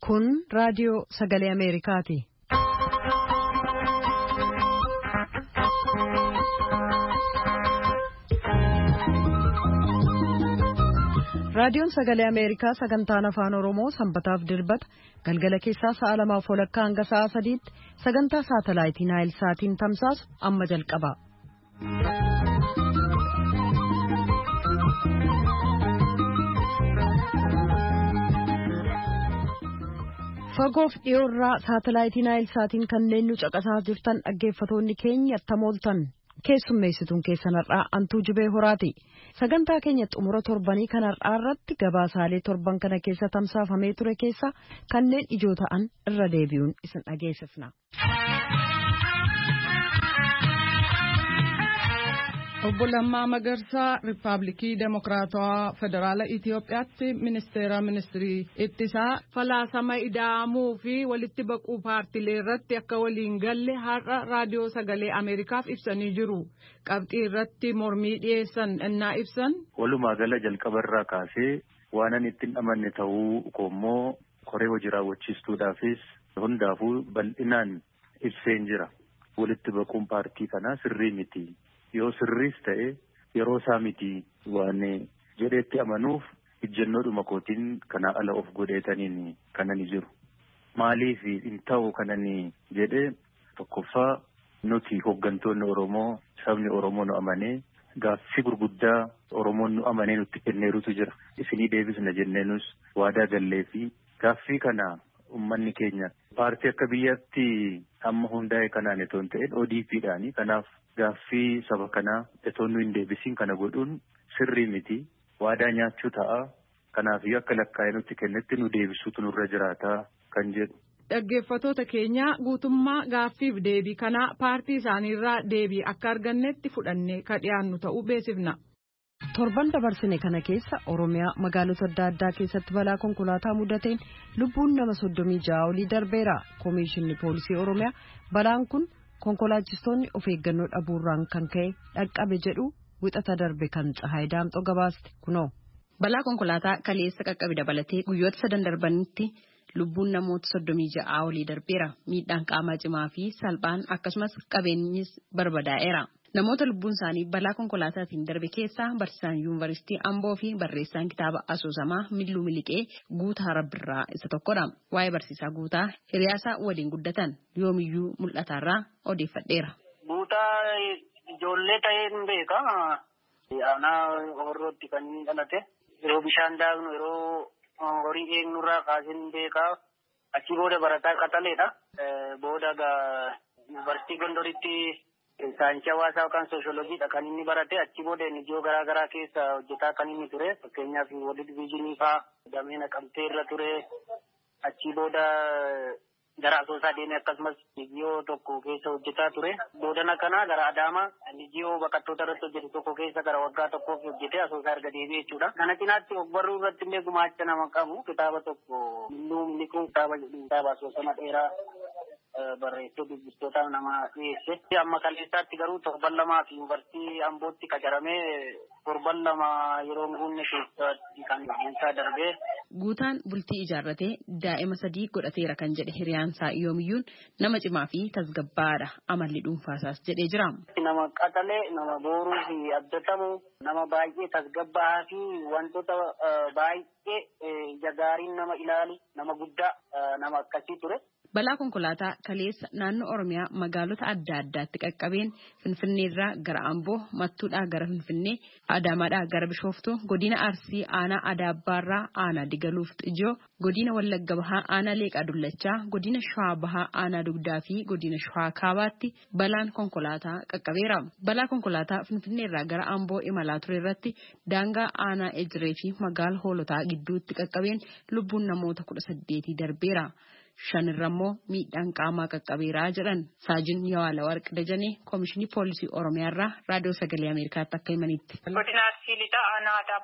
Kun raadiyoo Sagalee Ameerikaati. Raadiyoon Sagalee Ameerikaa sagantaan afaan Oromoo sanbataaf dilbata galgala keessaa sa'a 2:00 hanga sa'a 3:00 sagantaa saatalaayitii Naayil Saatiin tamsaasu amma jalqaba. Fagoof dhiyoorraa saatalaayitii Naayil Saatiin kanneen nu caqasaa jirtan dhaggeeffatoonni keenya attamooltan. Keessummeessituun keessanarraa Antuu Jibee Horaati. Sagantaa keenya xumura torbanii kanarraa irratti gabaasaalee torban kana keessa tamsaafamee ture keessa kanneen ijoo ta'an irra deebi'uun isin dhageessifna. Obbo Lammaa Magarsaa Riippaabilikii Demokiraatawaa Federaala Itiyoophiyaatti ministirii ittisaa falaasama ida'amuu fi walitti baquu paartilee irratti akka waliin galle har'a raadiyoo Sagalee Ameerikaaf ibsanii jiru. Qabxii irratti mormii dhiyeessan ennaa ibsan. Walumaa gala jalqabarraa kaasee waanan ittiin amanne ta'uu koommoo koree hojii raawwachiistuudhaafis hundaafuu bal'inaan ibseen jira. Walitti baquun paartii kanaa sirrii miti. Yoo sirriis ta'e yeroo isaa miti waan jedheetti amanuuf ijjennoodhuma kootiin kana ala of godheetaniin kanani jiru. Maaliif hin ta'u kanani jedhee tokkoffaa nuti hooggantoonni Oromoo sabni Oromoo nu amanee gaaffii gurguddaa Oromoon nu amanee nutti kenneerutu jira. Isinii deebisna jenneenus waadaa gallee fi gaaffii kana ummanni keenya paartii akka biyyatti amma hundaa'e kanaan itoo hin ta'in ODP'dhaani. Kanaaf gaaffii saba kanaa itoo nu hin deebisiin kana godhuun sirrii miti. Waadaa nyaachuu ta'a. Kanaafiyyuu akka lakkaa'ee nutti kennetti nu deebisuutu nurra jiraataa kan jedhu. Dhaggeeffatoota keenya guutummaa gaaffiif deebii kanaa paartii isaaniirraa deebii akka argannetti fudhannee ka dhiyaannu ta'uu beeksifna. Torban dabarsine kana keessa Oromiyaa magaalota adda addaa keessatti balaa konkolaataa mudateen lubbuun nama 36 olii darbeera. Komishinni Poolisii Oromiyaa balaan kun konkolaachistoonni of eeggannoo dhabuurraan kan ka'e dhaqqabe jedhu wixata darbe kan Tsahaay Daamxoo gabaaste kunoo. Balaa konkolaataa kaleessa qaqqabe dabalatee guyyoota 7 darbanitti lubbuun namoota 36 olii darbeera. Miidhaan qaamaa cimaa fi salphaan akkasumas qabeenyis barbadaa'eera. Namoota lubbuun isaanii balaa konkolaataatiin darbe keessaa barsiisaan yuunivarsiitii Amboo fi barreessaan kitaaba asoosamaa Milluu Miliqee Guutaa Rabbirraa isa tokkodha. Waa'ee barsiisaa Guutaa hiriyaasaa waliin guddatan yoomiyyuu mul'ataarraa odeeffadheera. Guutaa ijoollee ta'een beeka. Aanaa horrootti kan inni dhalate. Yeroo bishaan daaknu yeroo horii eegnurraa kaaseen beekaa. Achi booda barataa qaxaleedha. Booda yuunivarsiitii Gondoritti saayinsii hawaasaa yookaan sooshooloojiidha kan inni barate. Achi booda NGO garaa garaa keessa hojjetaa kan inni ture. Fakkeenyaaf World Vision fa'aa damee Naqamtee irra ture. Achi booda gara Asoosaa deemee akkasumas NGO tokko keessa hojjetaa ture. Boodana kana gara Adaamaa NGO baqattoota irratti hojjetu tokko keessa gara waggaa tokkoof hojjetee Asoosaa erga deebi'ee jechuudha. Kana cinaatti ogbarruu irratti illee gumaacha nama qabu kitaaba tokko Milluu Miliquu kitaaba asoosama dheeraa barreessee dubbistootaaf nama dhiyeesse. Amma kaleessaatti garuu torban lamaa fi yuunivarsiitii Ambootti qacaramee torban lama yeroo guunne keessatti kan isaa darbee. Guutaan bultii ijaarratee daa'ima 3 godhateera kan jedhe hiriyaansaa yoomiyyuun nama cimaa fi tasgabbaadha amalli dhuunfaasaas jedhee jira. Nama qaxalee, nama booruu fi abdatamu, nama baay'ee tasgabbaa fi wantoota baay'ee jagaariin nama ilaalu, nama guddaa nama akkasii ture. Balaa konkolaataa kaleessa naannoo Oromiyaa magaalota adda addaatti qaqqabeen Finfinneerraa gara Amboo, Mattuudhaa gara Finfinnee, Adaamaadhaa gara Bishooftuu, godina Arsii aanaa Adaabbaarraa aanaa Digaluuf Xijoo, godina Wallagga Bahaa aanaa Leeqaa Dullachaa, godina Shawaa Bahaa aanaa Dugdaa fi godina Shawaa Kaabaatti balaan konkolaataa qaqqabeera. Balaa konkolaataa Finfinneerraa gara Amboo imalaa ture irratti daangaa aanaa Ejiree fi magaala Hoolotaa gidduutti qaqqabeen lubbuun namoota 18 darbeera. 5 irrammoo miidhaan qaamaa qaqqabeeraa jedhan Saajin Yawaala Warq Dajanee Komishinii Poolisii Oromiyaarraa raadiyoo Sagalee Ameerikaatti akka himanitti. Godina Arsii lixaa aanaa Adaabbaa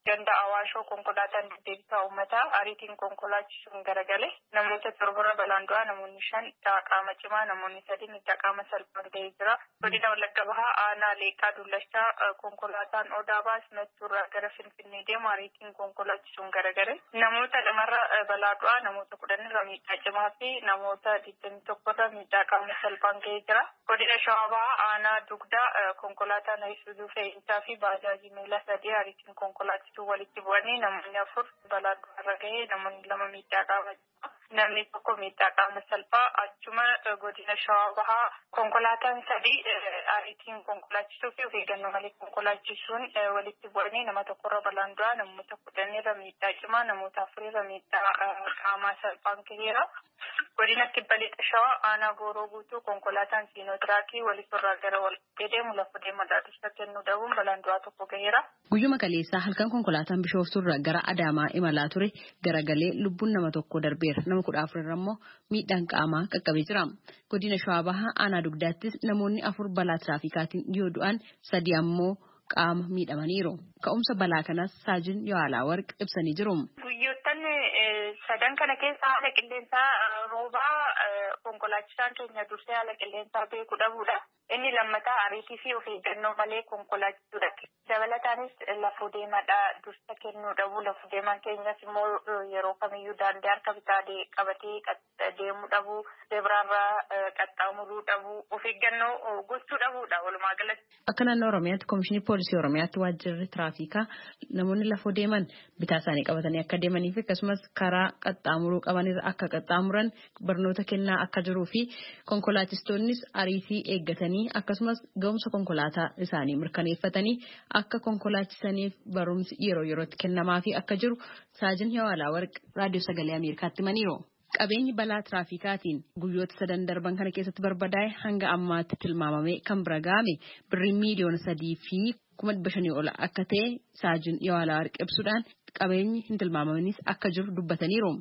ganda Awaashoo konkolaataan deddeebisaa uummataa ariitiin konkolaachisuun garagale namoota torba balaan du'aa namoonni 5 qaama cimaa namoonni 3 qaama salphaan ga'ee jira. Godina Wallagga Bahaa aanaa Leeqaa Dullachaa konkolaataan Odaa Baas Mattuurraa gara Finfinnee deemu ariitiin konkolaachisuun garagale namoota 2 balaa du'aa namoota 10 irra miidhaa cimaa fi namoota 21 irra miidhaa qaama salphaan ga'ee jira. Godina Shawaa Bahaa aanaa Dugdaa konkolaataan Isuuzuu fe'iisaa fi baajaajii miila 3 ariitiin konkolaachisu walitti bu'anii namoonni 4 balaa du'arra ga'ee namoonni 2 miidhaa qaama namni tokko miidhaa qaama salphaa achuma godina Shawaa Bahaa konkolaataan 3 ariitiin konkolaachisuu fi of eeggannoo malee konkolaachisuun walitti bu'anii nama tokkorra balaan du'aa namoota 10 irra miidhaa cimaa namoota 4 irra miidhaa qaama salphaan ga'eera. Godina Kibba Lixa Shawaa aanaa Gooroo Guutuu konkolaataan Siinootiraakii walirraa gara Wallaggaa deemu lafa deemaa dursa kennuu dhabuun balaan du'aa tokko ga'eera. Guyyuma kaleessaa halkan konkolaataan Bishooftuurraa gara Adaamaa imalaa ture garagalee lubbuun nama tokko darbeera. Nama 14 irra immoo miidhaan qaamaa qaqqabee jira. Godina Shawaa Bahaa aanaa Dugdaattis namoonni 4 balaa tiraafikaatiin yoo du'an 3 ammoo qaama miidhamaniiru. Ka'umsa balaa kanas Saajin Yawaalaa Warq ibsanii jiru. Guyyoottan sadan kana keessa haala qilleensaa roobaa konkolaachisaan keenya dursee haala qilleensaa beekuu dhabuudha. Inni lammataa ariitii fi of eeggannoo malee konkolaachisuudha. Dabalataanis lafoo deemaadhaa dursa kennuu dhabuu lafoo deemaan keenyas immoo yeroo kamiyyuu daandii harka bitaa qabatee deemuu dhabuu zebraarraa qaxxaamuruu dhabuu of eeggannoo gochuu dhabuudha walumaa galatti. Akka naannoo Oromiyaatti Komishinii Poolisii Oromiyaatti waajjirri tiraafikaa namoonni lafoo deeman bitaa isaanii qabatanii akka deemanii fi akkasumas karaa qaxxaamuruu qabanirra akka qaxxaamuran barnoota kennaa akka jiruu fi konkolaachistoonnis ariitii eeggatanii akkasumas ga'umsa konkolaataa isaanii mirkaneeffatanii akka konkolaachisaniif barumsi yeroo yerootti kennamaa fi akka jiru Saajin Yawaalaa Warq raadiyoo sagalee Ameerikaatti himaniiru. Qabeenyi balaa tiraafikaatiin guyyoota 3 darban kana keessatti barbadaa'e hanga ammaatti tilmaamamee kan bira ga'ame birrii miliyoona 3 fi 500,000 ol akka ta'e Saajin Yawaalaa Warq ibsuudhaan qabeenyi hin tilmaamamanis akka jiru dubbataniiru.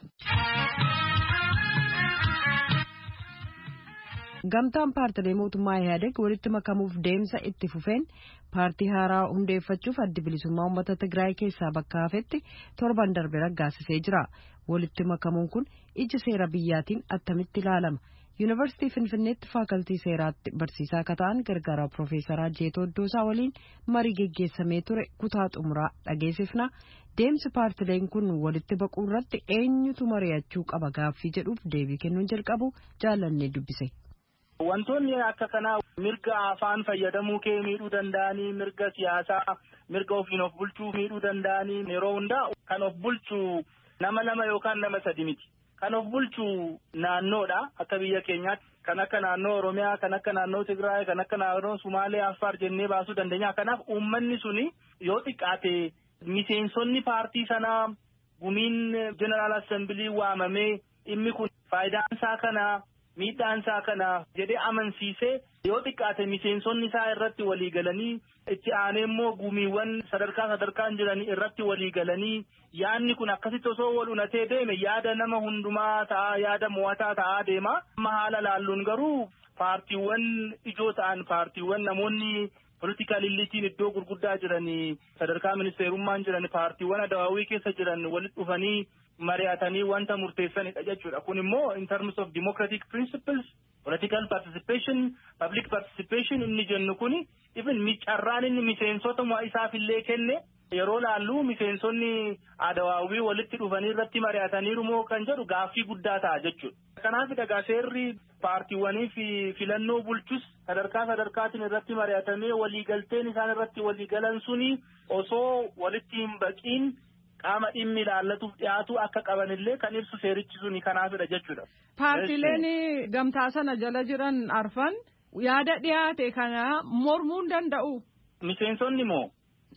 Gamtaan paartilee mootummaa Ihaadeg walitti makamuuf deemsa itti fufeen paartii haaraa hundeeffachuuf addi bilisummaa uummata Tigraay keessaa bakka hafetti torban darbe raggaasisee jira. Walitti makamuun kun ija seera biyyaatiin attamitti ilaalama? Yuunivarsiitii Finfinneetti faakaltii seeraatti barsiisaa akka ta'an gargaaraa Piroofeesaraa Jeetoo Iddoosaa waliin marii geggeessamee ture kutaa xumuraa dhageessifna. Deemsi paartileen kun walitti baquu irratti eenyutu mari'achuu qaba gaaffii jedhuuf deebii kennuun jalqabu jaallannee dubbise. Wantoonni akka kanaa mirga afaan fayyadamuu kee miidhuu danda'anii mirga siyaasaa mirga ofiin of bulchuu miidhuu danda'anii yeroo hundaa kan of bulchuu nama 2 yookaan nama 3 miti. Kan of bulchuu naannoodha akka biyya keenyaatti kan akka naannoo Oromiyaa kan akka naannoo Tigraay kan akka naannoo Sumaalee Affaar jennee baasuu dandeenya. Kanaaf uummanni suni yoo xiqqaate miseensonni paartii sanaa gumiin General Assembly waamamee dhimmi kun faayidaan isaa kana miidhaan isaa kana jedhee amansiisee yoo xiqqaate miseensonni isaa irratti walii galanii itti aanee immoo gumiiwwan sadarkaan jiranii irratti walii galanii yaadni kun akkasitti osoo wal unatee deeme yaada nama hundumaa ta'a yaada mo'ataa ta'aa deema. Amma haala laalluun garuu paartiiwwan ijoo ta'an paartiiwwan namoonni political elite iddoo gurguddaa jiranii sadarkaa ministeerummaan jiran paartiiwwan adawaawii keessa jiran walitti dhufanii mari'atanii wanta murteessanidha jechuudha. Kun immoo in terms of democratic principles, political participation, public participation inni jennu kuni even carraan inni miseensota isaafillee kenne yeroo laallu miseensonni adawaawii walitti dhufanii irratti mari'ataniiru moo kan jedhu gaaffii guddaa ta'a jechuudha. Kanaaf dhagaa seerri paartiiwwanii fi filannoo bulchus sadarkaatiin irratti mari'atamee waliigalteen isaan irratti waliigalan suni osoo walitti hin baqiin qaama dhimmi ilaallatuuf dhiyaatu akka qabanillee kan ibsu seerichi suni kanaafidha jechuudha. Paartileen gamtaa sana jala jiran arfan yaada dhiyaate kana mormuu danda'u. Miseensonni moo?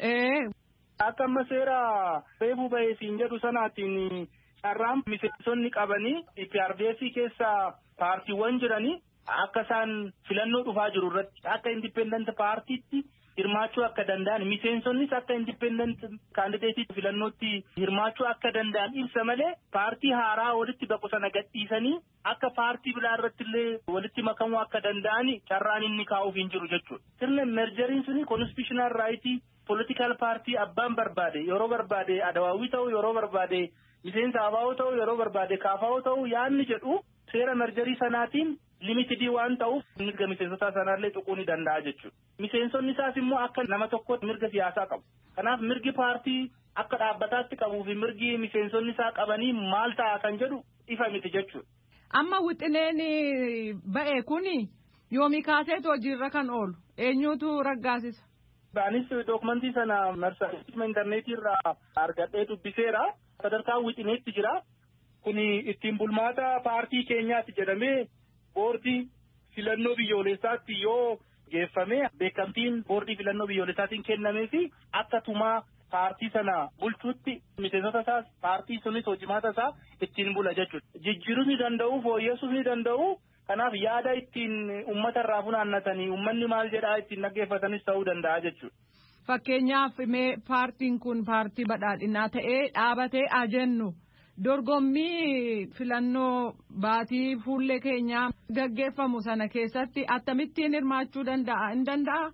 Akka amma seera reefuu bahee siin jedhu sanaatiin carraan miseensonni qabanii PRDC keessa paartiiwwan jiranii akka isaan filannoo dhufaa jiru irratti akka independent paartiitti hirmaachuu akka danda'an miseensonnis akka independent kaandideetii filannootti hirmaachuu akka danda'an ibsa malee paartii haaraa walitti baqu sana gadhiisanii akka paartii biraa irratti illee walitti makamuu akka danda'an carraan inni kaa'uuf hin jiru jechuudha. Sirna merjeriin suni constitutional right political party abbaan barbaade yeroo barbaade Adawaawii ta'u yeroo barbaade miseensa ABO ta'u yeroo barbaade KFO ta'u yaanni jedhu seera merjerii sanaatiin limitidii waan ta'uuf mirga miseensota sanaallee tuquu ni danda'a jechuudha. Miseensonni isaas immoo akka nama tokkotti mirga siyaasaa qabu. Kanaaf mirgi paartii akka dhaabbataatti qabuu fi mirgi miseensonni isaa qabanii maal ta'a kan jedhu ifa miti jechuudha. Amma wixineen ba'e kuni yoomii kaaseetu hojiirra kan oolu eenyutu raggaasisa? Anis dookumentii sana marsariitii intarneetii irraa argadhee dubbiseera. Sadarkaa wixineetti jira. Kuni ittiin bulmaata paartii keenyaatti jedhamee boordii filannoo biyyoolessaatti yoo geeffame beekamtiin boordii filannoo biyyoolessaatiin kennamee fi akka tumaa paartii sana bulchuutti miseensota isaas paartii sunis hojimaata isaa ittiin bula jechuudha. Jijjiiruu ni danda'u, fooyyessuu ni danda'u. Kanaaf yaada ittiin uummata irraa funaannatanii uummanni maal jedhaa ittiin dhaggeeffatanis ta'uu danda'a jechuudha. Fakkeenyaaf mee paartiin kun paartii badhaadhinaa ta'ee dhaabatee ajennu dorgommii filannoo baatii fuullee keenyaa gaggeeffamu sana keessatti akkamittiin hirmaachuu danda'a? Hin danda'a?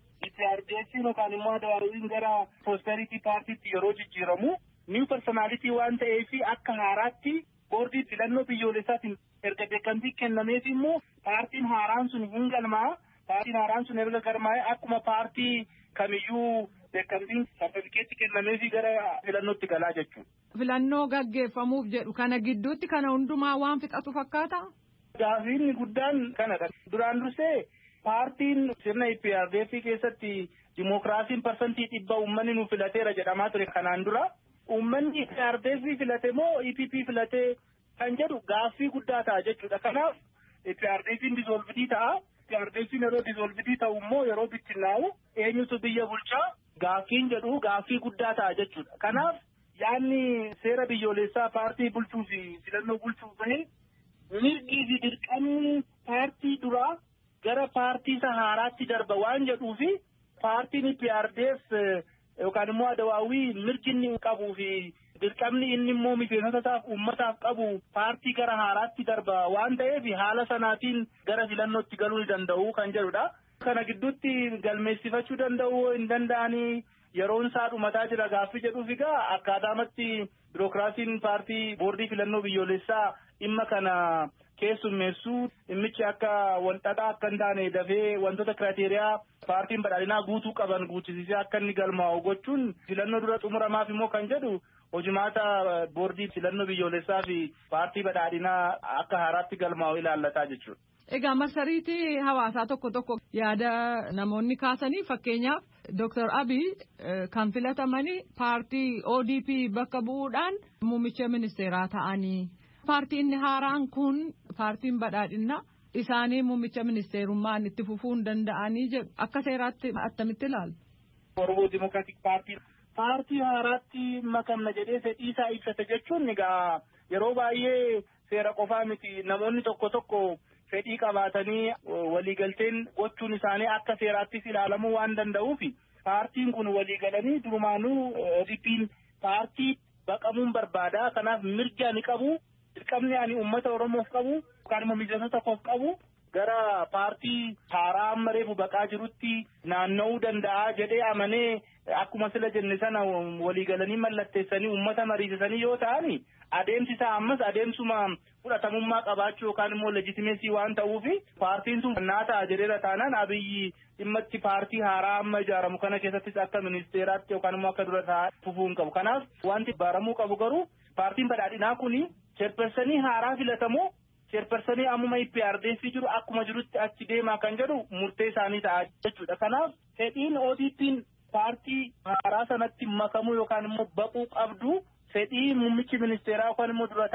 Itti yookaan immoo Adawaawiin gara Prosperity Paartiitti yeroo jijjiiramu new personality waan ta'eef akka haaraatti boordii filannoo biyyoolessaatiin erga beekamtii kennameef immoo paartiin haaraan sun hin galmaa. Paartiin haaraan sun erga galmaa'ee akkuma paartii kamiyyuu beekamtiin sartifikeetti kennameefi gara filannootti galaa jechuudha. Filannoo gaggeeffamuuf jedhu kana gidduutti kana hundumaa waan fixatu fakkaata? Gaafiin guddaan kanadha. Duraan dursee paartiin sirna IPRDF keessatti dimookiraasiin parsantii 100 uummanni nu filateera jedhamaa ture kanaan dura. Uummanni IPRDF filate moo EPP filate kan jedhu gaaffii guddaa ta'a jechuudha. Kanaaf IPRDFin dizoolvidii ta'a. IPRDFin yeroo dizoolvidii ta'u immoo yeroo bittinnaa'u eenyutu biyya bulchaa gaaffiin jedhu gaaffii guddaa ta'a jechuudha. Kanaaf yaanni seera biyyoolessaa paartii bulchuu fi filannoo bulchuu bahe mirgii fi dirqamni paartii duraa gara paartii isa haaraatti darba waan jedhuu fi paartiin IPRDF yookaan immoo Adawaawii mirgi inni qabuu fi dirqamni inni immoo miseensotaaf uummataaf qabu paartii gara haaraatti darba waan ta'eef haala sanaatiin gara filannootti galuu ni danda'u kan jedhudha. Kana gidduutti galmeessifachuu danda'u hin danda'anii yeroon isaa dhumataa jira gaaffii jedhuuf egaa akkaataamatti birookiraasiin paartii boordii filannoo biyyoolessaa dhimma kana keessummeessuu dhimmichi akka walxaxaa akka hin taane dafee wantoota kiraateriyaa paartiin badhaadhinaa guutuu qaban guutisisee akka inni galmaa'u gochuun filannoo dura xumuramaaf immoo kan jedhu hojimaata boordii filannoo biyyoolessaa fi paartii badhaadhinaa akka haaraatti galmaa'u ilaallataa jechuudha. Egaa marsariitii hawaasaa tokko yaada namoonni kaasanii fakkeenyaaf Dr. Abiy kan filatamanii paartii ODP bakka bu'uudhaan muummicha ministeeraa ta'anii. Paartiin haaraan kun paartiin badhaadhinaa isaanii muummicha ministeerummaan itti fufuu hin danda'anii jedhu akka seeraatti attamitti ilaalu? Oromoo Dimokiraatik paartii haaraatti makamna jedhee fedhii isaa ibsate jechuun egaa yeroo baay'ee seera qofaa miti namoonni tokko fedhii qabaatanii waliigalteen gochuun isaanii akka seeraattis ilaalamuu waan danda'uuf paartiin kun waliigalanii durumaanuu ODP'n paartii baqamuun barbaada kanaaf mirga ni qabu. Dirqamni ani uummata Oromoof qabu yookaan immoo miseensota koof qabu gara paartii haaraa amma reefu baqaa jirutti naanna'uu danda'a jedhee amanee akkuma sila jenne sana waliigalanii mallatteessanii uummata mariisisanii yoo ta'ani adeemsi isaa ammas adeemsuma fudhatamummaa qabaachuu yookaan immoo leejitimeesii waan ta'uuf paartiin sun naa ta'a jedheera taanaan Abiyyi dhimmatti paartii haaraa amma ijaaramu kana keessattis akka ministeeraatti yookaan immoo akka dura taa'aa fufuu hin qabu. Kanaaf wanti baaramuu qabu garuu paartiin badhaadhinaa kuni cheerpersanii haaraa filatamu cheerpersanii ammuma IPRDF jiru akkuma jirutti achi deemaa kan jedhu murtee isaanii ta'a jechuudha. Kanaaf fedhiin ODP'n paartii haaraa sanatti makamuu yookaan immoo baquu qabdu fedhii muummichi ministeeraa yookaan immoo dura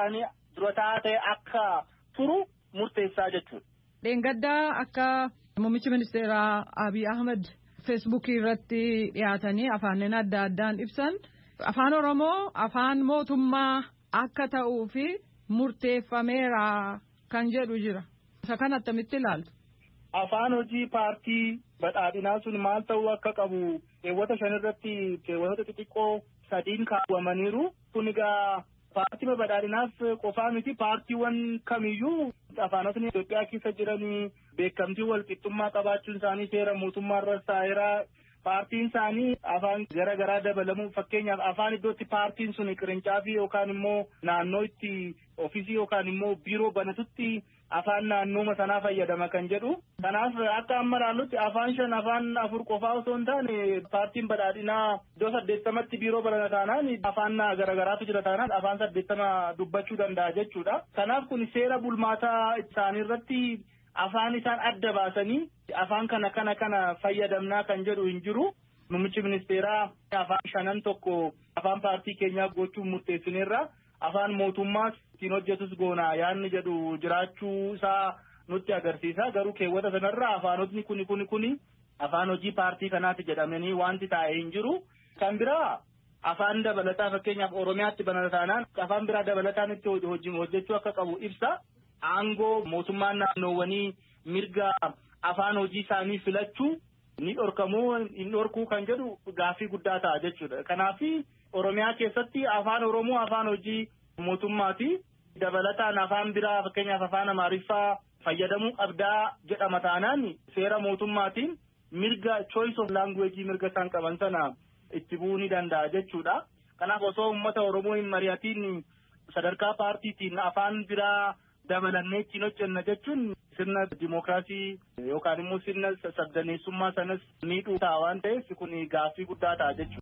taa'aa ta'e akka turu murteessaa jechuudha. Dheengaddaa akka muummichi ministeeraa Abiy Ahmed feesbuukii irratti dhiyaatanii afaaniin adda addaan ibsan afaan Oromoo afaan mootummaa akka ta'uu fi murteeffameera kan jedhu jira. Isa kan attamitti ilaaltu? Afaan hojii paartii badhaadhinaa sun maal ta'uu akka qabu keewwata 5 irratti keewwata xixiqqoo 3 kaawwamaniiru. Kun egaa paartii badhaadhinaaf qofaa miti paartiiwwan kamiyyuu afaanotni Itoophiyaa keessa jiranii beekamtii walqixxummaa qabaachuun isaanii seera mootummaa irra taa'eera. Paartiin isaanii afaan gara garaa dabalamu fakkeenyaaf afaan iddootti paartiin sun qirincaafi yookaan immoo naannoo itti ofiisii yookaan immoo biiroo banatutti afaan naannooma sanaa fayyadama kan jedhu. Kanaaf akka amma ilaallutti afaan 5 afaan 4 qofaa osoo hin taane paartiin badhaadhinaa iddoo 80tti biiroo banata taanaan afaan gara garaatu jira taanaan afaan 80 dubbachuu danda'a jechuudha. Kanaaf kun seera bulmaataa isaanii irratti afaan isaan adda baasanii afaan kana fayyadamnaa kan jedhu hin jiru. Muummichi ministeeraa afaan 5 tokko afaan paartii keenyaa gochuun murteessineerra afaan mootummaas ittiin hojjetus goonaa yaadni jedhu jiraachuu isaa nutti agarsiisa. Garuu keewwata sanarra afaanotni kuni afaan hojii paartii kanaati jedhamanii wanti taa'ee hin jiru. Kan biraa afaan dabalataa fakkeenyaaf Oromiyaatti banata taanaan afaan biraa dabalataan itti hojjechuu akka qabu ibsa. Aangoo mootummaan naannoowwanii mirga afaan hojii isaanii filachuu ni dhorkamuu hin dhorkuu kan jedhu gaaffii guddaa ta'a jechuudha. Kanaaf Oromiyaa keessatti afaan Oromoo afaan hojii mootummaati. Dabalataan afaan biraa fakkeenyaaf afaan Amaariffaa fayyadamuu qabdaa jedhama taanaan seera mootummaatiin mirga choice of language mirga isaan qaban sana itti bu'uu ni danda'a jechuudha. Kanaaf osoo uummata Oromoo hin mari'atiin sadarkaa paartiitiin afaan biraa dabalannee ittiin hojjenna jechuun sirna dimookiraasii yookaan immoo sirna sabdaneessummaa sanas miidhuu ta'a waan ta'eef kun gaaffii guddaa ta'a jechuudha.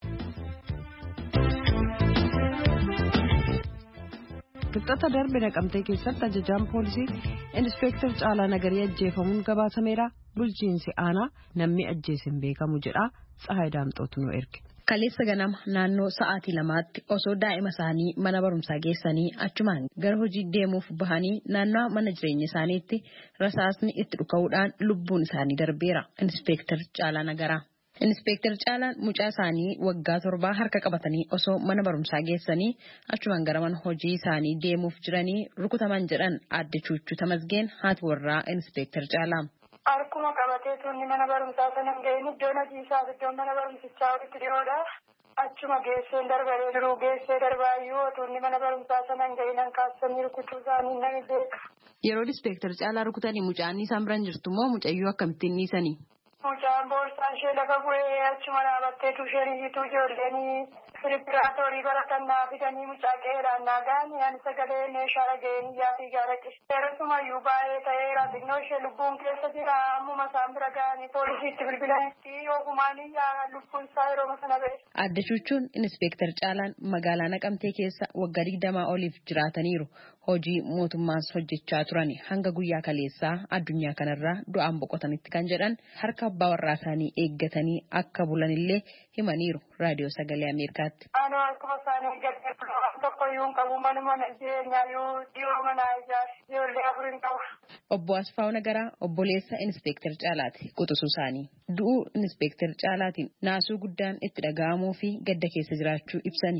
Qixxata darbe Naqamtee keessatti ajajaan poolisii Inspektar Caalaa Nagarii ajjeefamuun gabaasameera. Bulchiinsi aanaa namni ajjeese hin beekamu jedha. Tsahaay Daamxootu nu erge. Kaleessa ganama naannoo sa'aatii 2tti osoo daa'ima isaanii mana barumsaa geessanii achumaan gara hojii deemuuf bahanii naannoo mana jireenya isaaniitti rasaasni itti dhuka'uudhaan lubbuun isaanii darbeera. Inspektar Caalaa Nagaraa. Inspektar Caalaan mucaa isaanii waggaa 7 harka qabatanii osoo mana barumsaa geessanii achumaan gara mana hojii isaanii deemuuf jiranii rukutaman jedhan Aadde Chuuchuu Tamasgeen haati warraa Inspektar Caalaa. Harkuma qabatee tunni mana barumsaa sana hin ga'in iddoon hojii isaa iddoon mana barumsichaa walitti dhiyoodha. Achuma geesseen darbanii jiru geessee darbaayyuu tunni mana barumsaa sana hin ga'in hankaasanii rukutuu isaanii nama beeka. Yeroo Inspektar Caalaa rukutanii mucaan isaan biran jirtu moo mucayyuu akkamittiin dhiisanii? Mucaan boorsaan ishee lafa bu'ee achuma dhaabatteetu isheen iyyituu ijoolleen firippiraatoorii baratannaa fidanii mucaa qeeraan naagaanii ani sagalee meeshaa dhaga'een iyyaa fi gaaraqe. Yeroosumayyuu baay'ee ta'eera xinnoo ishee lubbuun keessa jira ammuma isaan bira ga'anii poolisiitti bilbilanitti ogumaan iyyaa lubbuun isaa yeroo sana ba'e. Aadde Chuuchuun Inspektar Caalaan magaalaa Naqamtee keessa waggaa 20 oliif jiraataniiru. Hojii mootummaas hojjechaa turani hanga guyyaa kaleessaa addunyaa kanarraa du'aan boqotanitti kan jedhan harka abbaa warraa isaanii eeggatanii akka bulanillee himaniiru raadiyoo sagalee Ameerikaatti. Aanoo akkuma isaanii eeggatee tokkoyyuu hin qabu manuma jireenyaayyuu dhiyoo manaa ijaarsi ijoollee 4 hin qabu. Obbo Asfaaw Nagaraa obboleessa Inspektar Caalaati quxisuu isaanii. Du'uu Inspektar Caalaatiin naasuu guddaan itti dhaga'amuu fi gadda keessa jiraachuu ibsani.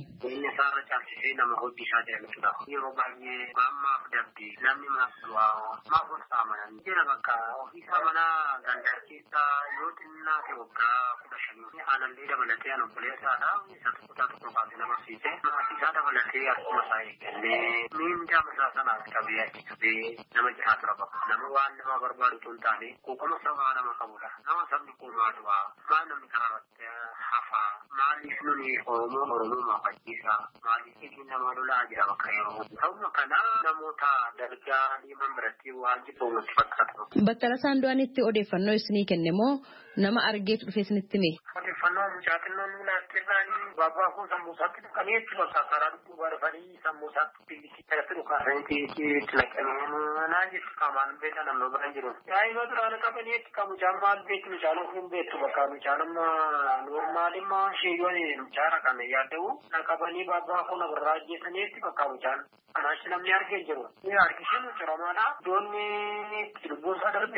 Nama hojii isaa jedhamudha. Yeroo baay'ee maammaaf dabdi namni maaf amanan jira bakka ofiisaa mana gandaa keessaa yoo xinnaa ta'e waggaa 15 aanallee dabalatee an obboleessaadha. Isa tokko baasee nama siise maatii dabalatee akkuma isaa eeggannee miindaa masaa sanaaf qabee achi qabee nama jiraa tura bakka nama waan nama barbaadu tun taane quuqama sabaa nama qabudha. Nama sabni kun maadu'aa maal namni karaarratti hafaa maaliif nuni Oromoo fakkiisa maaliif nama lolaa jira bakka yeroo ta'u kana namoota dargaa dhiiman biratti waan jibbuutti fakkaatu. Battala Saandu'aanitti odeeffannoo isinii kenne moo nama argeetu dhufee isinitti mee? Odeeffannoo mucaatinnoon nulaatti irraanii baabaa kun sammuusaatti dhaqanii jechuudha sakkaraa dhukkuba dhufanii sammuusaatti billisii irratti dhukaasanii itti naqanii naan jechu qaamaan beeka namni biraan jiru. Daa'ima duraan qabanii jechu kan mucaan maal beektu mucaan ofuun beektu bakka mucaan amma noormaalimmaa sheeyyoon mucaara kan yaadda'u qabanii baabaa kun irraa ajjeesaniitti bakka mucaan kanaachi namni argee jiru. Ni argisiin ciramaadha. Doonni lubbuun isaa darbe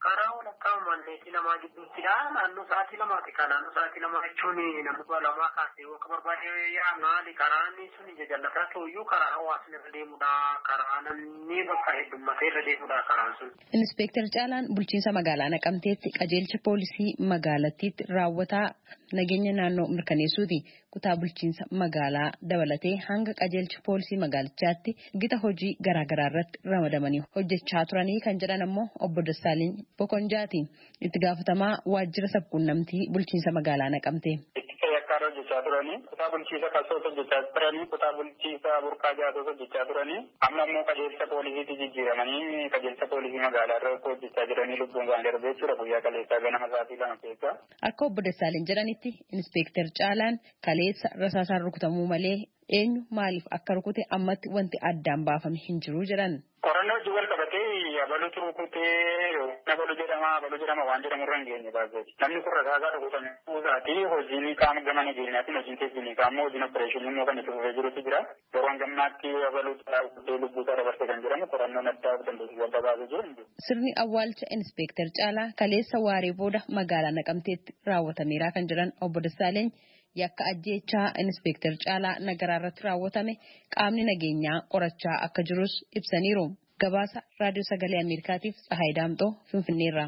Karaa walakkaa malleetti lamaa gidduuttidha. Naannoo sa'aatii lamaati kan naannoo sa'aatii lamaa jechuun nama lamaa kaasee akka barbaade yaamaali karaan sun jajallataa ta'uyyuu karaa hawaasni irra deemudha. Karaa namni bakka heddummatee irra deemudha karaan sun. Inspektar Caalaan bulchiinsa magaalaa Naqamteetti qajeelcha poolisii magaalattiitti raawwataa nageenya naannoo mirkaneessuuti. Kutaa bulchiinsa magaalaa dabalatee hanga qajeelcha poolisii magaalichaatti gita hojii garaagaraa irratti ramadamanii hojjechaa turanii kan jedhan ammoo obbo Dassaaleny Bokonjaati. Itti gaafatamaa waajjira sabquunnamtii bulchiinsa magaalaa Naqamtee. hojjechaa turanii kutaa bulchiinsa Kalsoo hojjechaa turanii kutaa bulchiinsa Burqaa Jaatoo hojjechaa turanii amma immoo qajeelcha poolisiitti jijjiiramanii qajeelcha poolisii magaalaa irra hojjechaa jiranii lubbuun isaanii darbee jechuudha guyyaa kaleessaa ganama sa'aatii lama keessa. Akka obbo Dassaaleny jedhanitti Inspektar Caalaan kaleessa rasaasaan rukutamuu malee eenyu maaliif akka rukute ammatti wanti addaan baafame hin jiru jedhan. Qorannoo wajjin wal qabatee abaluutu rukutee abaluu jedhama waan jedhamu irra hin geenye baay'ee. Namni kun rasaasaa rukutame kuusaati hojiin qaama gama nageenyaatiin hojiin teeknikaa immoo hojiin opereeshinii immoo kan itti fufee jirutu jira. Yeroo gammaatti abaluutu rukutee lubbuu isaa dabarsee kan jedhamu qorannoo addaa dandeessisuu adda baasee jiru. Sirni awwaalcha Inspektar Caalaa kaleessa waaree booda magaalaa Naqamteetti raawwatameera kan jedhan obbo Dassaaleny. Yakka ajjeechaa Inspektar Caalaa Nagaraa irratti raawwatame qaamni nageenyaa qorachaa akka jirus ibsaniiru. Gabaasa Raadiyoo Sagalee Ameerikaatiif Tsahaay Daamxoo Finfinneerraa.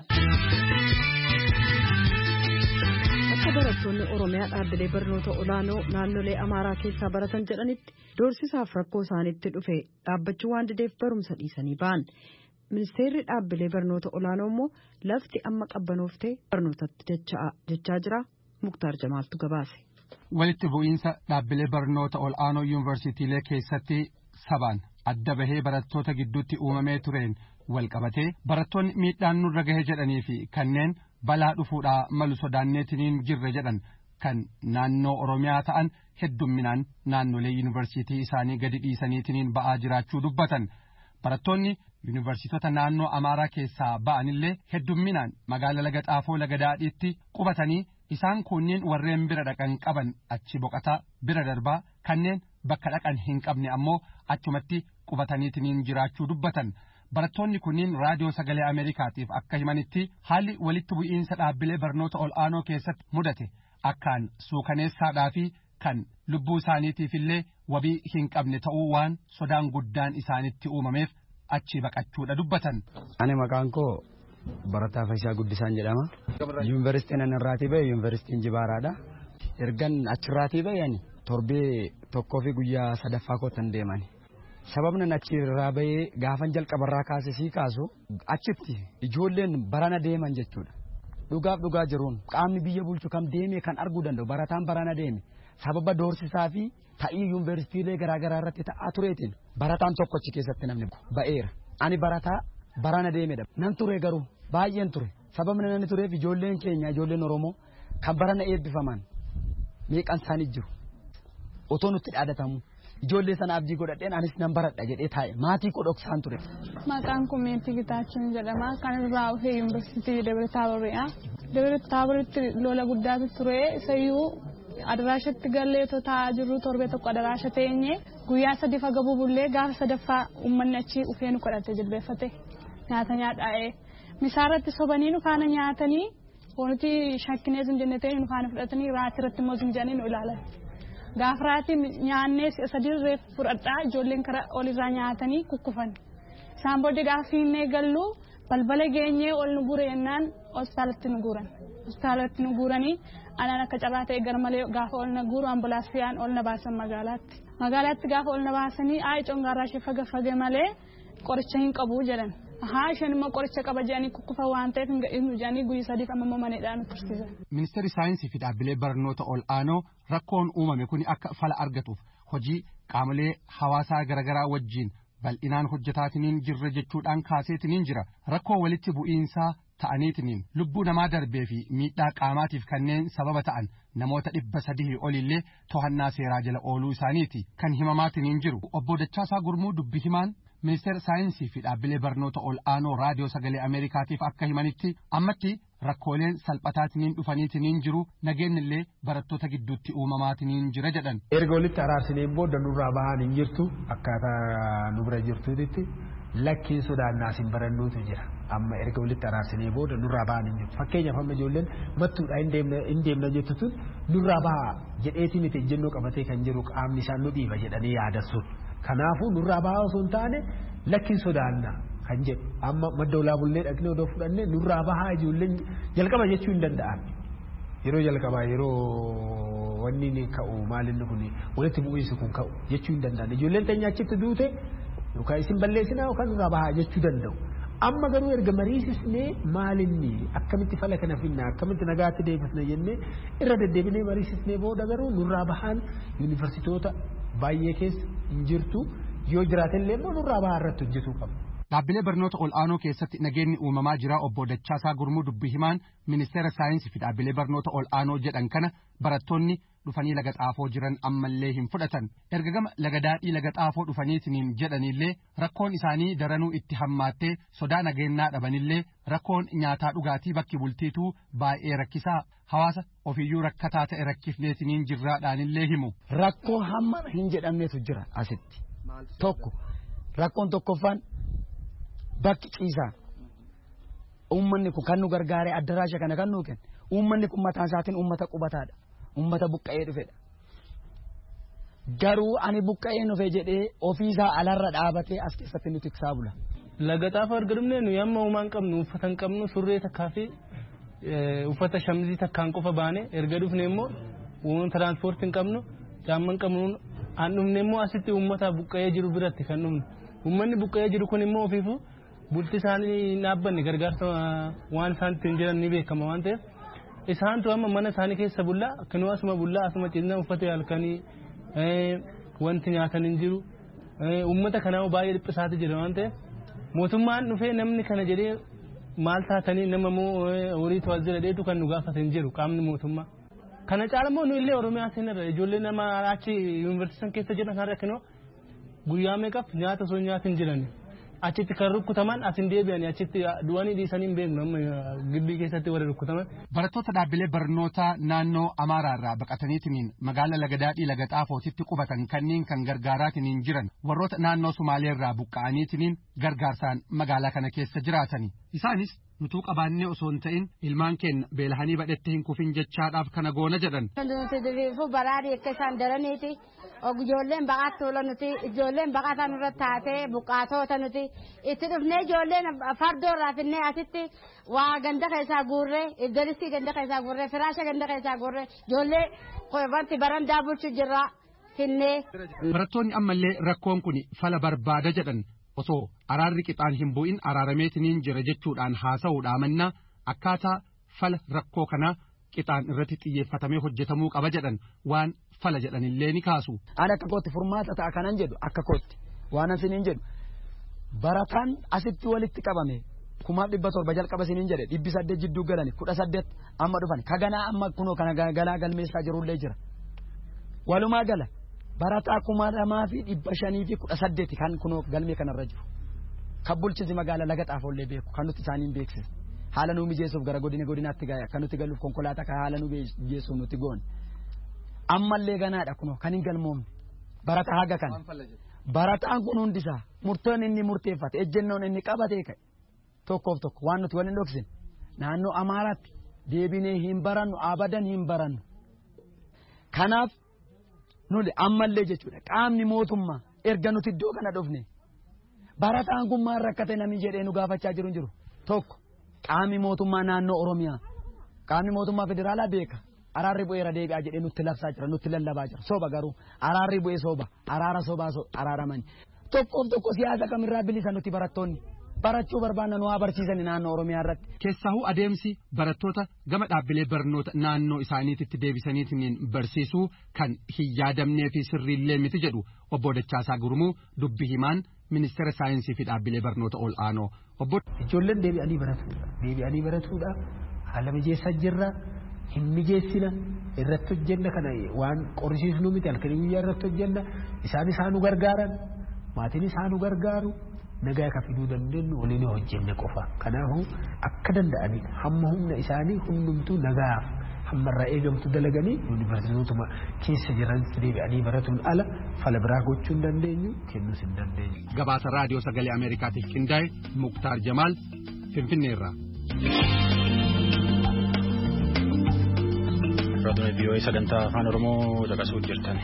Akka barattoonni Oromiyaa dhaabbilee barnoota olaanoo naannolee Amaaraa keessaa baratan jedhanitti doorsisaaf rakkoo isaanitti dhufe dhaabbachuu waan dideef barumsa dhiisanii ba'an. Ministeerri dhaabbilee barnoota olaanoo immoo lafti amma qabbanooftee barnootatti jechaa jira. Muktaar Jamaaltu gabaase. Walitti bu'iinsa dhaabbilee barnoota ol'aanoo yuunivarsiitiilee keessatti sabaan adda bahee barattoota gidduutti uumamee tureen wal qabatee barattoonni miidhaan nurra gahe jedhanii fi kanneen balaa dhufuudhaa malu sodaanneetiniin jirre jedhan kan naannoo Oromiyaa ta'an heddumminaan naannolee yuunivarsiitii isaanii gadi dhiisaniitiniin ba'aa jiraachuu dubbatan. Barattoonni yuunivarsiitota naannoo Amaaraa keessaa ba'anillee heddumminaan magaalaa Laga Xaafoo Laga Daadhiitti qubatanii isaan kunniin warreen bira dhaqan qaban achi boqotaa bira darbaa kanneen bakka dhaqan hin qabne ammoo achumatti qubataniitiniin jiraachuu dubbatan. Barattoonni kunniin raadiyoo sagalee Ameerikaatiif akka himanitti haalli walitti bu'iinsa dhaabbilee barnoota ol'aanoo keessatti mudate akkaan suukaneessaadhaa fi kan lubbuu isaaniitiif illee wabii hin qabne ta'uu waan sodaan guddaan isaanitti uumameef achi baqachuudha dubbatan. Ani maqaan koo Barataa Fashaa Guddisaan jedhama. Yuunivarsiitiin irraatii bahe yuunivarsiitiin Jibaaraadha. Ergan achirraatii bahani torbee tokkoo fi guyyaa sadaffaa kootan deemani. Sababni achirraa bahee gaafan jalqabarraa kaasee kaasu achitti ijoolleen barana deeman jechuudha. Dhugaa jiruun qaamni biyya bulchu kam deemee kan arguu danda'u barataan barana deeme sababa doorsisaa fi ta'ii yuunivarsiitiilee garaagaraa irratti ta'aa tureetiin barataan tokko achi keessatti namni ba'eera. Ani barataa barana deemedha. Nan ture garuu baay'een ture. Sababni nan tureef ijoolleen keenya ijoolleen Oromoo kan barana eebbifaman meeqan isaanii jiru. Otoo nutti dhaadatamu ijoollee sana abdii godhadheen anis nan baradha jedhee taa'e maatii kodhoksaan ture. Maqaan koo Meetii Gitaachuun jedhama. Kan irraa dhufee yuunivarsiitii Dabra Taaboriidha. Dabra Taaboritti lola guddaatu ture. Isayyuu adaraashatti gallee taa'aa jirru torbee tokko adaraasha teenye guyyaa sadi fagabuu bullee gaafa sadaffaa uummanni achi dhufee nu kadhate jilbeeffate nyaata nyaadhaa'ee misaarratti sobanii nu faana nyaatanii wanti shakkinees hin jenne ta'e nu faana fudhatanii raatii irratti immoo zinjanii nu ilaalan. Gaafa raatii nyaannee sadii reef fudhadhaa ijoolleen karaa olirraa nyaatanii kukkufan. Isaan booddee gaafa fiinnee gallu balbala geenyee ol nu gure jennaan hospitaalatti nu guuran. Hospitaalatti nu guuranii anaan akka carraa ta'e garmalee gaafa ol na guuru ambulaansiyaan ol na baasan magaalaatti. Magaalaatti gaafa ol na baasanii congaarraa ishee fage malee qoricha hin qabu jedhan. Isheen immoo qoricha qaba jedhanii kukkufa waan ta'eef hin gadhiisnu jedhanii guyyaa sadiif amma maneedhaan nu tursiisan. Ministeerri saayinsii fi dhaabbilee barnoota ol'aanoo rakkoon uumame kun akka fala argatuuf hojii qaamolee hawaasaa garaagaraa wajjiin bal'inaan hojjetaatiniin jirre jechuudhaan kaaseetiniin jira. Rakkoo walitti bu'iinsaa ta'aniitiniin lubbuu namaa darbee fi miidhaa qaamaatiif kanneen sababa ta'an namoota 300 olillee to'annaa seeraa jala ooluu isaaniiti kan himamaatiniin jiru. Obbo Dachaasaa Gurmuu dubbi himaan ministeera saayinsii fi dhaabbilee barnoota ol'aanoo raadiyoo sagalee Ameerikaatiif akka himanitti ammatti rakkooleen salphataatiniin dhufaniitiniin jiru nageenyillee barattoota gidduutti uumamaatiniin jira jedhan. Erga walitti araarsinee booda nurraa bahan hin jirtu akkaataa nu bira jirtuutti lakkiin sodaannaa sin barannuutu jira. Amma erga walitti araarsinee booda nurraa ba'an hin jiru. Fakkeenyaaf amma ijoolleen mattuudha hin deemna jettu tun nurraa ba'a jedheeti miti ejjennoo qabatee kan jiru qaamni isaan nu dhiiba jedhanii yaadassuun. Kanaafuu nurraa ba'a osoo hin taane lakkiin sodaannaa kan jedhu. Amma madda olaa bullee dhaqnee odoo fudhannee nurraa ba'a ijoolleen jalqaba jechuu hin danda'an. Yeroo jalqabaa yeroo wanni ni ka'u maalinni kun walitti bu'iinsi kun ka'u jechuu hin danda'an. Ijoolleen teenya achitti duute yookaan isin balleessinaa yookaan nurraa ba'a jechuu danda'u. Amma garuu erga mariisisnee maalinni akkamitti fala kana finna akkamitti nagaatti deebisna jennee irra deddeebinee mariisisnee booda garuu nurraa bahaan yuunivarsiitoota baay'ee keessa hin jirtu yoo jiraatellee immoo nurraa bahaa irratti hojjetuu qabna. Dhaabbilee barnoota ol'aanoo keessatti nageenyi uumamaa jira obbo Dachaasaa Gurmuu dubbii himaan ministeera saayinsii fi dhaabbilee barnoota ol'aanoo jedhan kana barattoonni dhufanii laga xaafoo jiran ammallee hin fudhatan. Erga gama laga daadhii laga xaafoo dhufaniitiin jedhanillee rakkoon isaanii daranuu itti hammaattee sodaa nageenyaa dhabanillee rakkoon nyaataa dhugaatii bakki bultiituu baay'ee rakkisaa hawaasa ofiyyuu rakkataa ta'e rakkifneetiniin jirraadhaanillee himu. Rakkoo hamma hin jedhamnetu jira asitti. Tokko rakkoon tokkoffaan bakki ciisaa uummanni kun kan nu gargaare addaraasha kana kan nuu kenna uummanni kun mataan isaatiin uummata qubataadha uummata buqqa'ee dhufedha garuu ani buqqa'ee dhufe jedhee ofiisaa alarra dhaabatee as keessatti nu tiksaa bula. Laga xaafoo erga dhufnee nuyi amma uumaan qabnu uffata hin qabnu surree takkaa fi uffata shamizii takkaan qofa baane erga dhufne immoo waan tiranspoortii hin qabnu jaamma hin qabnu an dhufne immoo asitti uummata buqqa'ee jiru biratti kan dhufne uummanni buqqa'ee jiru kun immoo ofiifu bulti isaanii dhaabbanne gargaarsa waan isaan ittiin jiran ni beekama waan ta'eef isaantu amma mana isaanii keessa bullaa kanuu asuma bullaa asuma ciisna uffata halkanii wanti nyaatan hin jiru uummata kanaaf baay'ee dhiphisaati jira waan ta'eef mootummaan dhufee namni kana jedhee maal taatanii nama moo horii to'atu jira dheetu kan nu gaafate hin jiru qaamni mootummaa. Kana caala immoo nu illee Oromiyaa seenarra ijoollee nama achi yuunivarsiitii keessa jiran kan rakkinoo guyyaa meeqaaf nyaata osoo nyaatin jirani. Achitti kan rukkutaman asin deebi'anii achitti du'anii dhiisanii hin beeknu amma gibbii keessatti warra rukkutaman. Barattoota dhaabbilee barnootaa naannoo Amaaraarraa baqataniitiin magaala laga daadhii laga xaafootitti qubatan kanneen kan gargaaraatiniin jiran warroota naannoo Sumaaleerraa buqqa'aniitiin gargaarsaan magaalaa kana keessa jiraatani. Isaanis nutuu qabaannee osoo hin ta'in ilmaan keenya beelahanii badhetti hin kufin jechaadhaaf kana goona jedhan. Baraadii akka isaan daraniiti. Ijoolleen baqaatti oola nuti ijoolleen baqataa nurratti taatee buqqaatota nuti itti dhufnee ijoolleen fardoo irraa finnee asitti waa ganda keessaa guurree iddolistii ganda keessaa guurree firaasha ganda keessaa guurree ijoollee wanti barandaa bulchu jirra finnee. Barattoonni ammallee rakkoon kun fala barbaada jedhan osoo araarri qixaan hin bu'in araarameetiniin jira jechuudhaan haasa'uudhaa mannaa akkaataa fala rakkoo kanaa qixaan irratti xiyyeeffatamee hojjetamuu qaba jedhan waan fala jedhanillee ni kaasu. Ani akka kootti furmaata ta'a kanan jedhu akka kootti waan asiniin jedhu barataan asitti walitti qabame 1700 jalqaba isiniin jedhe 800 jidduu galani 18 amma dhufan kaganaa amma kunoo kana galaa galmeessaa jirullee jira. Walumaa gala barataa 2518 kan kunoo galmee kanarra jiru. Kan bulchiinsi magaalaa laga xaafollee beeku kan nuti isaaniin beeksisa. Haala nuu mijeessuuf gara godinaatti gaaya kan nuti galuuf konkolaataa kan haala nuu mijeessuuf nuti goone. Ammallee ganaadha kunoo kan hin galmoomne barataa haga kan barataan kun hundisaa murtoon inni murteeffate ejjennoon inni qabatee ka'e tokkoof tokko waan nuti waliin dhoksin naannoo Amaaraatti deebinee hin barannu abadan hin barannu. Kanaaf nuti ammallee jechuudha qaamni mootummaa erga nuti iddoo kana dhufne barataan kun maal rakkate namni jedhee nu gaafachaa jiru tokko qaamni mootummaa naannoo Oromiyaa qaamni mootummaa federaalaa beeka. Araarri bu'eera deebi'aa jedhee nutti labsaa jira nutti lallabaa jira soba garuu araarri bu'ee soba araara sobaa araaramani tokkoof tokko siyaasa kamirraa bilisa nuti barattoonni barachuu barbaanna nu barsiisani naannoo Oromiyaa irratti. Keessahuu adeemsi barattoota gama dhaabbilee barnoota naannoo isaaniitti deebisaniitiin barsiisuu kan hin yaadamnee fi sirriillee miti jedhu obbo Dachaasaa Gurmuu dubbii himaan ministeera saayinsii fi dhaabbilee barnoota ol'aanoo. Ijoolleen deebi'anii baratuudha haala mijeessaa jirra. Hin mijeessina irratti hojjenna kana waan qorrisiisnu miti halkanii guyyaa irratti hojjenna isaan nu gargaaran maatiin nu gargaaru nagaa akka fiduu dandeenyu waliin hojjenne qofa kanaafuu akka danda'aniin hamma humna isaanii hundumtuu nagaaf ammarraa eegamtu dalaganii yuunivarsiitotuma keessa jiran deebi'anii baratuun ala fala biraa gochuu hin dandeenyu kennuus hin dandeenyu. Gabaasa raadiyoo sagalee Ameerikaatiif qindaa'e Muktaar Jamaal Finfinneerraa. Raadiyoo VOA sagantaa afaan Oromoo caqasuu jirtan.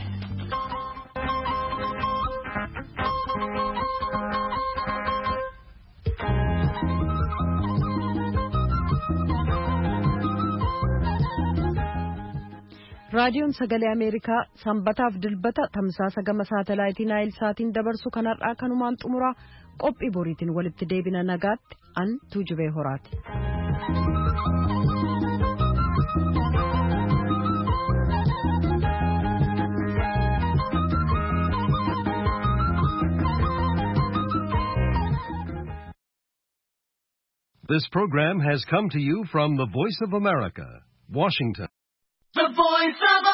raadiyoon sagalee Ameerikaa sanbataaf dilbata tamsaasa gama saatalaayitii Naayil Saatiin dabarsu kanarraa kanumaan xumura qophii boriitiin walitti deebina nagaatti an Tuujubee Horaati. This program has come to you from the Voice of America, Washington. The Voice of